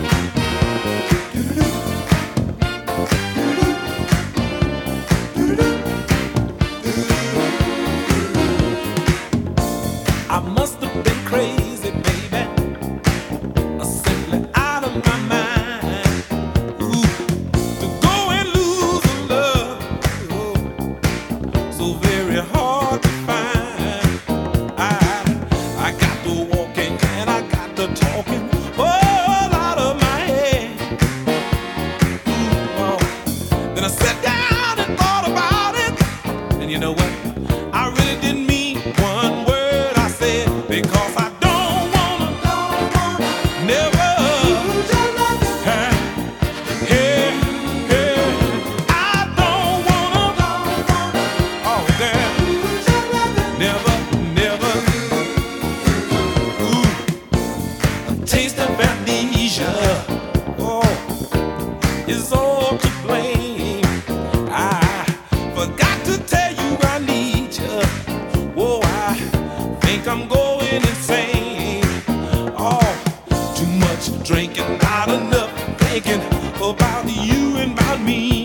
I must have been crazy, baby, simply out of my mind. Ooh, to go and lose a love, so very hard to find. I got to walking and I got to talking all out of my head. Then I sat down and thought about it, and you know what? I really didn't mean one word I said, because I don't wanna, never. Hey, hey, I don't wanna, oh girl, never, never. Ooh, a taste of amnesia, oh, is all to blame. I forgot to tell you I need you. Whoa, I think I'm going insane. Oh, too much drinking, not enough thinking about you and about me.